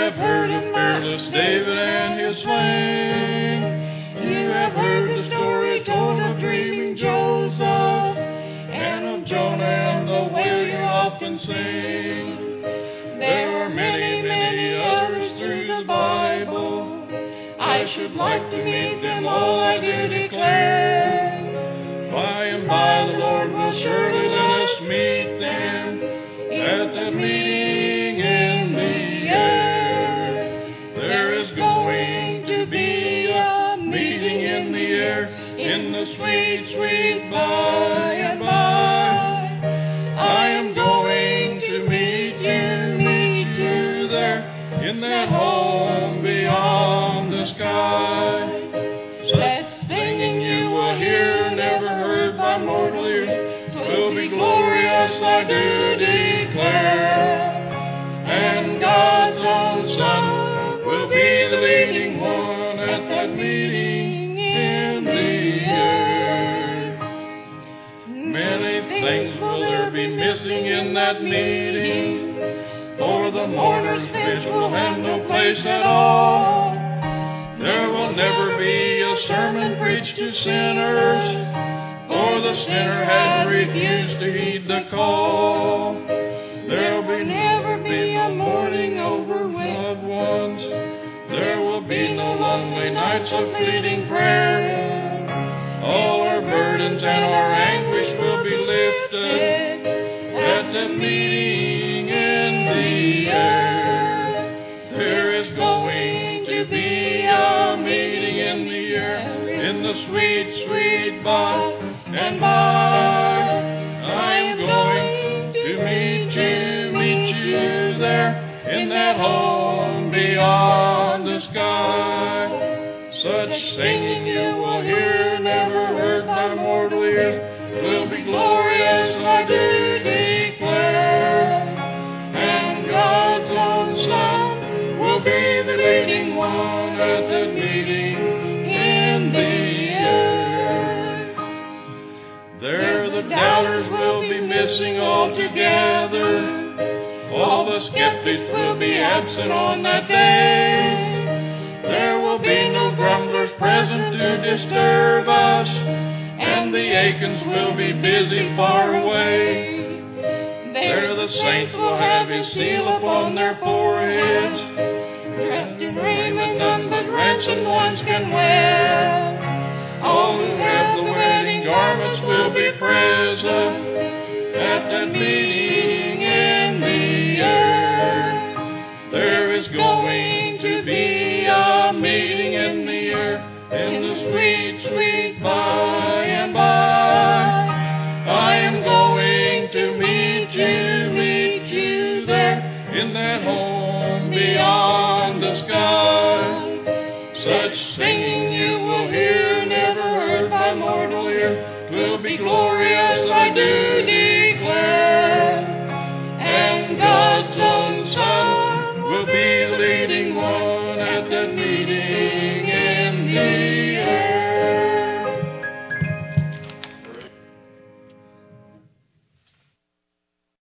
have heard of fearless David and his sling. You have heard the story told of dreaming Joseph, and of Jonah and the whale you often sing. There are many, many others through the Bible. I should like to meet them all, I do declare. By and by the Lord will surely let us meet them at the meeting in the air. There is going to be a meeting in the air, in the sweet, sweet by and by. I am going to meet you there, in that home beyond the sky. That singing you will hear, never heard by mortal ears, will be glorious, I do declare. And God's own Son will be the leading one at that meeting in the air. Many things will there be missing in that meeting, for the mourner's pitch will have no place at all. There will never be a sermon preached to sinners, for the sinner has refused to heed the call. There will never be a mourning over loved ones. There will be no lonely nights of pleading prayer. All our burdens and our anguish will be lifted at the meeting in the air. There is going to be a meeting in the air, in the sweet, sweet by and by. I am going to meet you there, in that home beyond the sky. Such singing you will hear, never heard by mortal ears, will be glorious, I do declare. And God's own Son will be the leading one at the meeting in the air. There the doubters will be missing altogether. All the skeptics will be absent on that day. There will be no grumblers present to disturb us, and the Achans will be busy far away. There the saints will have his seal upon their foreheads, dressed in raiment none but ransomed ones can wear. All who have the wedding garments will be present at that meeting in the air. There is going to be a meeting in the air, in the sweet, sweet by and by. I am going to meet you there, in that home beyond the sky. Such singing you will hear, never heard by mortal ear, 'twill be glorious, I do